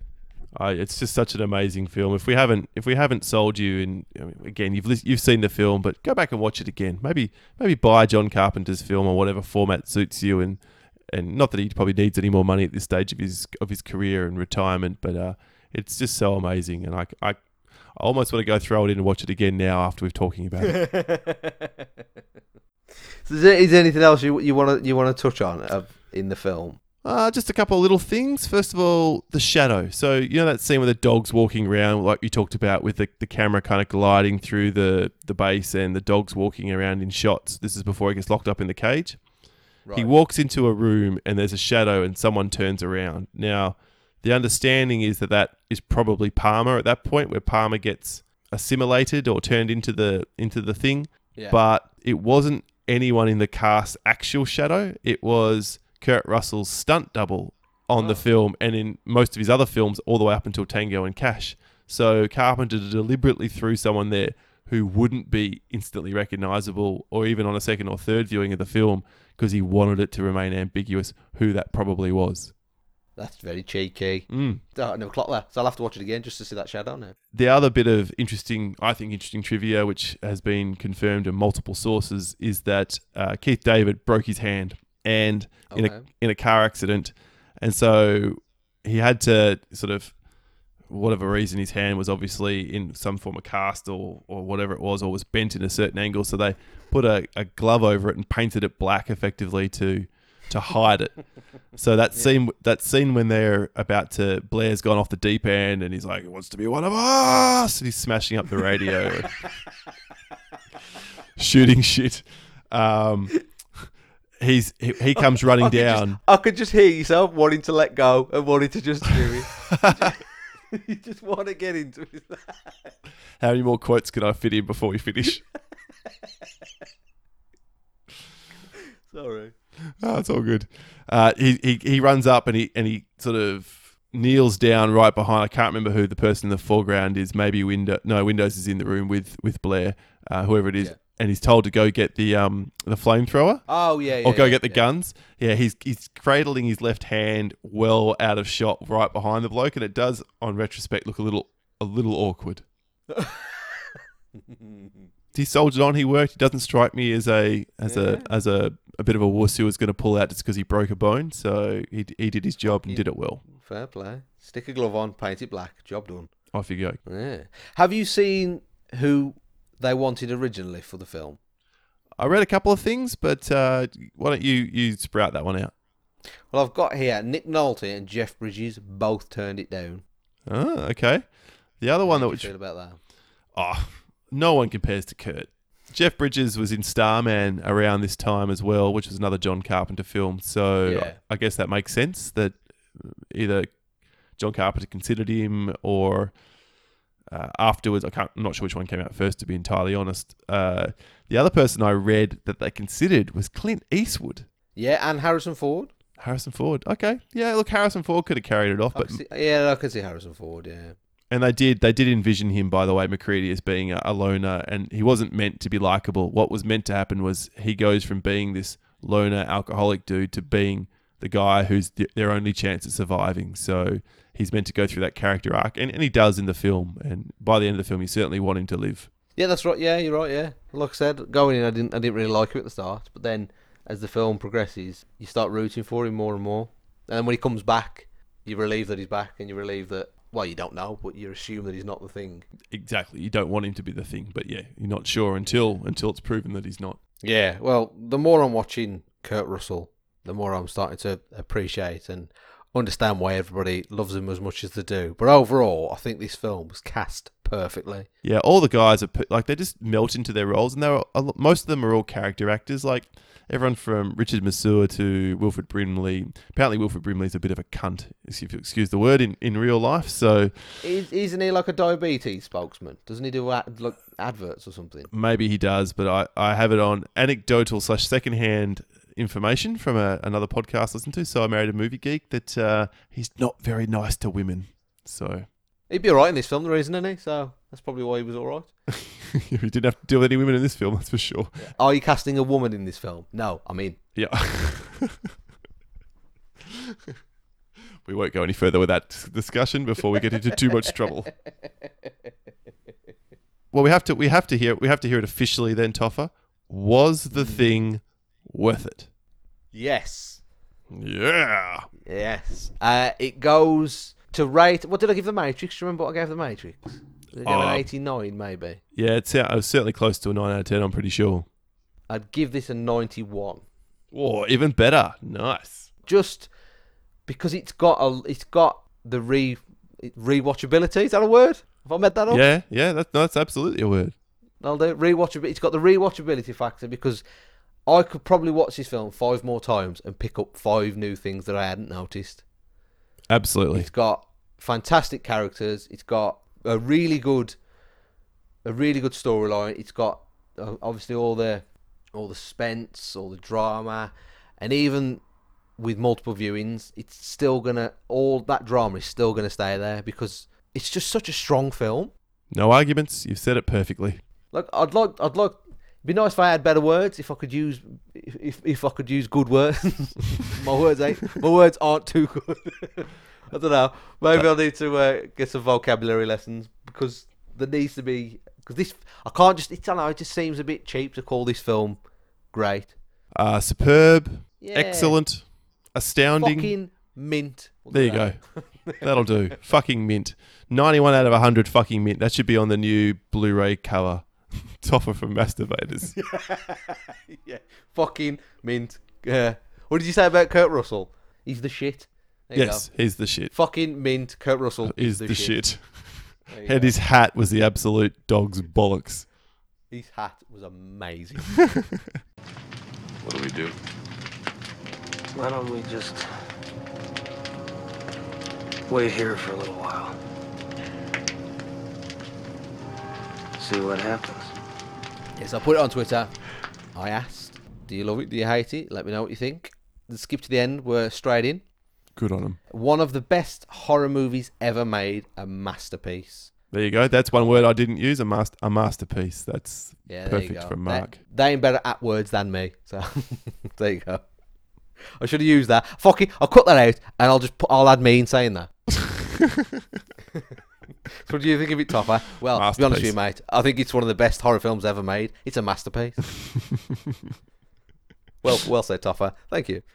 B: It's just such an amazing film. If we haven't sold you, and again you've seen the film, but go back and watch it again. Maybe buy John Carpenter's film or whatever format suits you, and not that he probably needs any more money at this stage of his career and retirement, but it's just so amazing, and I almost want to go throw it in and watch it again now after we've talking about it.
A: So is there anything else you want to touch on in the film?
B: Just a couple of little things. First of all, the shadow. So you know that scene where the dog's walking around, like you talked about, with the camera kind of gliding through the base and the dog's walking around in shots. This is before he gets locked up in the cage. Right. He walks into a room and there's a shadow and someone turns around. Now, the understanding is that is probably Palmer at that point, where Palmer gets assimilated or turned into the thing. Yeah. But it wasn't anyone in the cast's actual shadow. It was Kurt Russell's stunt double on the film, and in most of his other films all the way up until Tango and Cash. So Carpenter deliberately threw someone there who wouldn't be instantly recognisable or even on a second or third viewing of the film, because he wanted it to remain ambiguous who that probably was.
A: That's very cheeky. I never clocked that, so I'll have to watch it again just to see that shadow now. The
B: other bit of interesting trivia, which has been confirmed in multiple sources, is that Keith David broke his hand and in a car accident, and so he had to sort of, whatever reason, his hand was obviously in some form of cast or whatever it was, or was bent in a certain angle, so they put a glove over it and painted it black effectively to hide it. So that scene when they're about to, Blair's gone off the deep end and he's like, "It wants to be one of us," and he's smashing up the radio, shooting shit. He comes running down.
A: I could just hear yourself wanting to let go and wanting to just do it. You just want to get into it.
B: How many more quotes can I fit in before we finish?
A: Sorry.
B: Oh, it's all good. He runs up and he sort of kneels down right behind. I can't remember who the person in the foreground is. Maybe Windows is in the room with Blair, whoever it is. Yeah. And he's told to go get the flamethrower.
A: Oh yeah.
B: Or go get the guns. Yeah, he's cradling his left hand well out of shot, right behind the bloke, and it does, on retrospect, look a little awkward. He soldiered on. He worked. He doesn't strike me as a bit of a wuss who was going to pull out just because he broke a bone. So he did his job and did it well.
A: Fair play. Stick a glove on, paint it black. Job done.
B: Off you go.
A: Yeah. Have you seen who they wanted originally for the film?
B: I read a couple of things, but why don't you sprout that one out?
A: Well, I've got here Nick Nolte and Jeff Bridges both turned it down.
B: Oh, okay. The other one
A: How
B: that
A: do you
B: which
A: feel about that?
B: oh, no one compares to Kurt. Jeff Bridges was in Starman around this time as well, which was another John Carpenter film. So
A: Yeah.
B: I guess that makes sense that either John Carpenter considered him or afterwards. I'm not sure which one came out first, to be entirely honest. The other person I read that they considered was Clint Eastwood.
A: Yeah, and Harrison Ford.
B: Harrison Ford. Okay. Yeah, look, Harrison Ford could have carried it off,
A: I
B: but
A: can see, yeah, I can see Harrison Ford, yeah.
B: and they did envision him, by the way, McCready, as being a loner, and he wasn't meant to be likable. What was meant to happen was he goes from being this loner alcoholic dude to being the guy who's their only chance at surviving. So he's meant to go through that character arc, and he does in the film. And by the end of the film, you certainly want him to live.
A: Yeah, that's right. Yeah, you're right. Yeah, like I said, going in, I didn't really like him at the start, but then as the film progresses, you start rooting for him more and more. And then when he comes back, you're relieved that he's back, and you're relieved that, well, you don't know, but you assume that he's not the thing.
B: Exactly. You don't want him to be the thing, but yeah, you're not sure until it's proven that he's not.
A: Yeah. Well, the more I'm watching Kurt Russell, the more I'm starting to appreciate and understand why everybody loves him as much as they do. But overall, I think this film was cast perfectly.
B: Yeah, all the guys are like they just melt into their roles, and most of them are all character actors. Like everyone from Richard Masur to Wilfred Brimley. Apparently, Wilfred Brimley's a bit of a cunt, if you excuse the word, in real life. So
A: Isn't he like a diabetes spokesman? Doesn't he do adverts or something?
B: maybe he does, but I have it on anecdotal / secondhand information from another podcast I listened to. So I Married a Movie Geek that he's not very nice to women. So
A: He'd be alright in this film, there isn't he? So that's probably why he was alright.
B: he didn't have to deal with any women in this film, that's for sure.
A: Yeah. Are you casting a woman in this film? No, I mean...
B: Yeah. We won't go any further with that discussion before we get into too much trouble. Well, we have to hear it officially then, Toffer. Was the thing worth it?
A: Yes.
B: Yeah.
A: Yes. It goes to rate... What did I give The Matrix? Do you remember what I gave The Matrix? Did I give an 89, maybe?
B: Yeah, I was certainly close to a 9 out of 10, I'm pretty sure.
A: I'd give this a 91.
B: Oh, even better. Nice.
A: Just because it's got the rewatchability. Is that a word? Have I made that up?
B: Yeah, that's absolutely a word.
A: I'll do rewatchability. It's got the rewatchability factor because I could probably watch this film 5 more times and pick up 5 new things that I hadn't noticed.
B: Absolutely.
A: It's got fantastic characters. It's got a really good storyline. It's got obviously all the suspense, all the drama, and even with multiple viewings, it's still all that drama is still gonna stay there because it's just such a strong film.
B: No arguments. You've said it perfectly.
A: Like I'd like. It'd be nice if I had better words. If I could use good words. My words aren't too good. I don't know. Maybe I need to get some vocabulary lessons because there needs to be. Because this, I can't just. I don't know. It just seems a bit cheap to call this film great.
B: Superb.
A: Yeah.
B: Excellent. Astounding.
A: Fucking mint.
B: There you go. That'll do. Fucking mint. 91 out of 100 fucking mint. That should be on the new Blu-ray cover. Toffer from Masturbators.
A: Yeah. Fucking mint. What did you say about Kurt Russell? He's the shit. There you
B: Yes,
A: go.
B: he's the shit.
A: Fucking mint. Kurt Russell
B: Is the shit.
A: There you
B: And
A: go.
B: his hat was the absolute dog's bollocks.
A: His hat was amazing.
C: What do we do?
D: Why don't we just wait here for a little while? See what happens.
A: Yes, I put it on Twitter. I asked, do you love it? Do you hate it? Let me know what you think. The skip to the end, we're straight in.
B: Good on him.
A: One of the best horror movies ever made, a masterpiece.
B: There you go. That's one word I didn't use. A masterpiece. That's
A: Yeah, there you
B: perfect
A: go.
B: from Mark.
A: They ain't better at words than me. So there you go. I should have used that. Fuck it, I'll cut that out and I'll add me in saying that. So what do you think of it, Topper? Well, to be honest with you, mate, I think it's one of the best horror films ever made. It's a masterpiece. Well said, Topper. Thank you.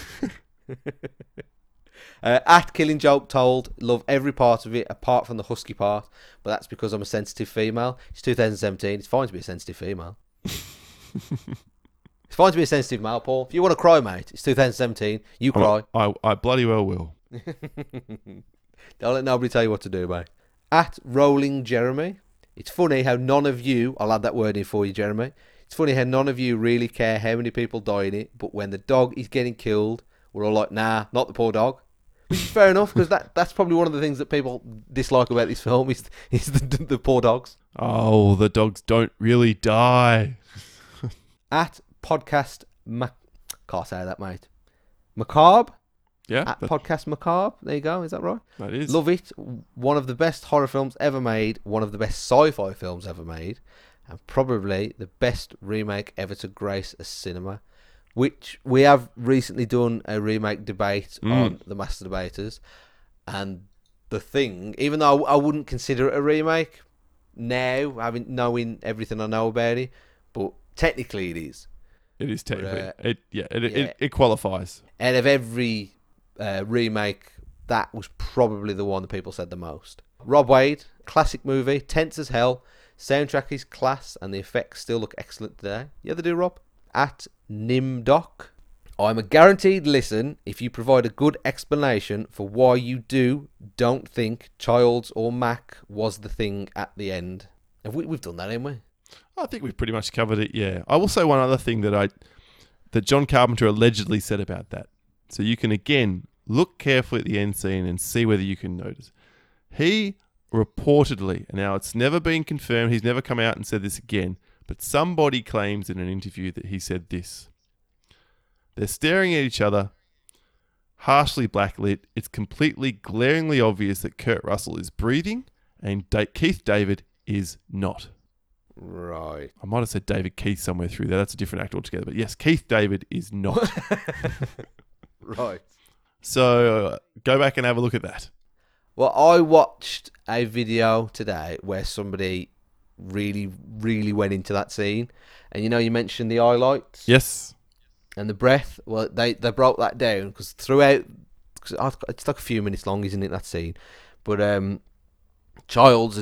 A: At Killing Joke told, love every part of it apart from the husky part, but that's because I'm a sensitive female. It's 2017. It's fine to be a sensitive female. It's fine to be a sensitive male, Paul. If you want to cry, mate, it's 2017. You cry.
B: I bloody well will.
A: Don't let nobody tell you what to do, mate. At Rolling Jeremy. It's funny how none of you, I'll add that word in for you, Jeremy. It's funny how none of you really care how many people die in it, but when the dog is getting killed, we're all like, nah, not the poor dog. Which is fair enough, because that's probably one of the things that people dislike about this film is the poor dogs.
B: Oh, the dogs don't really die.
A: At Podcast can't say that, mate. Macabre?
B: Yeah.
A: At Podcast Macabre. There you go. Is that right?
B: That is.
A: Love it. One of the best horror films ever made. One of the best sci-fi films ever made. And probably the best remake ever to grace a cinema. Which we have recently done a remake debate on the Master Debaters. And The Thing, even though I wouldn't consider it a remake now, knowing everything I know about it, but technically it is.
B: It is technically. It qualifies.
A: Out of every remake, that was probably the one that people said the most. Rob Wade, classic movie, tense as hell. Soundtrack is class, and the effects still look excellent today. Yeah, they do, Rob. At Nimdoc, I'm a guaranteed listen if you provide a good explanation for why you don't think Childs or Mac was the thing at the end. We've done that, haven't we?
B: I think we've pretty much covered it, yeah. I will say one other thing that John Carpenter allegedly said about that. So you can, again, look carefully at the end scene and see whether you can notice. He reportedly, and now it's never been confirmed, he's never come out and said this again, but somebody claims in an interview that he said this. They're staring at each other, harshly backlit. It's completely glaringly obvious that Kurt Russell is breathing and Keith David is not.
A: Right.
B: I might have said David Keith somewhere through there. That's a different actor altogether. But yes, Keith David is not.
A: Right.
B: So go back and have a look at that.
A: Well, I watched a video today where somebody really, really went into that scene. And you mentioned the highlights.
B: Yes.
A: And the breath. Well, they broke that down because throughout, it's like a few minutes long, isn't it, that scene? But Childs,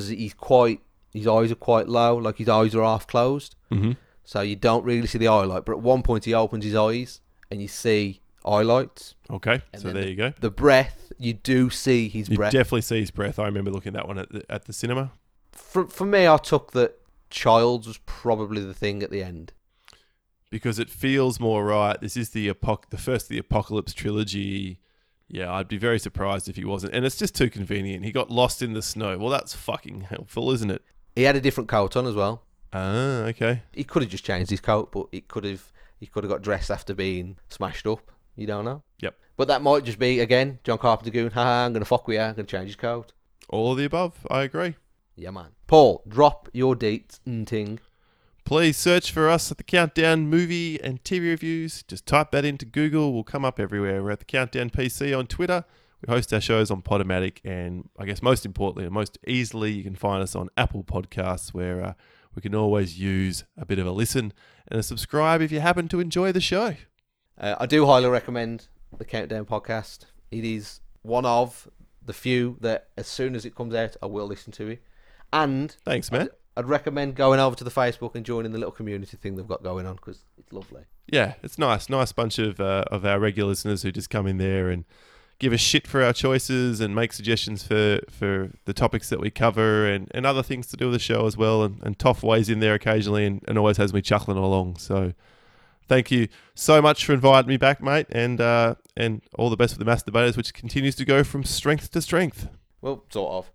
A: his eyes are quite low, like his eyes are half closed.
B: Mm-hmm.
A: So you don't really see the highlight. But at one point he opens his eyes and you see highlights.
B: Okay,
A: And
B: so there you go.
A: The breath, you do see his breath.
B: You definitely see his breath. I remember looking at that one at the cinema.
A: For me, I took that Childs was probably the thing at the end.
B: Because it feels more right. This is the first of the Apocalypse trilogy. Yeah, I'd be very surprised if he wasn't. And it's just too convenient. He got lost in the snow. Well, that's fucking helpful, isn't it?
A: He had a different coat on as well.
B: Ah, okay.
A: He could have just changed his coat, but he could have got dressed after being smashed up. You don't know.
B: Yep.
A: But that might just be, again, John Carpenter going, haha, I'm going to fuck with you. I'm going to change his coat.
B: All of the above. I agree.
A: Yeah, man. Paul, drop your dates and ting.
B: Please search for us at the Countdown Movie and TV Reviews. Just type that into Google. We'll come up everywhere. We're at the Countdown PC on Twitter. We host our shows on Podomatic, and I guess most importantly and most easily, you can find us on Apple Podcasts, where we can always use a bit of a listen and a subscribe if you happen to enjoy the show.
A: I do highly recommend the Countdown podcast. It is one of the few that as soon as it comes out, I will listen to it. And
B: thanks, man.
A: I'd recommend going over to the Facebook and joining the little community thing they've got going on, because it's lovely.
B: Yeah, it's nice. Nice bunch of our regular listeners who just come in there and give us shit for our choices and make suggestions for the topics that we cover and other things to do with the show as well. And Toff weighs in there occasionally and always has me chuckling along. So thank you so much for inviting me back, mate. And all the best for the Master Debaters, which continues to go from strength to strength.
A: Well, sort of.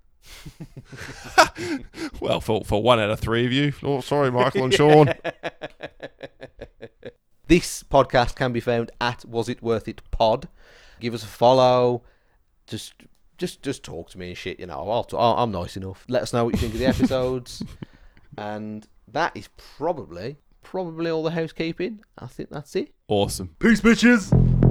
B: Well, for 1 out of 3 of you. Oh, sorry, Michael and Sean.
A: This podcast can be found at Was It Worth It Pod. Give us a follow. Just talk to me and shit. I'm nice enough. Let us know what you think of the episodes. And that is probably all the housekeeping. I think that's it.
B: Awesome.
A: Peace, bitches.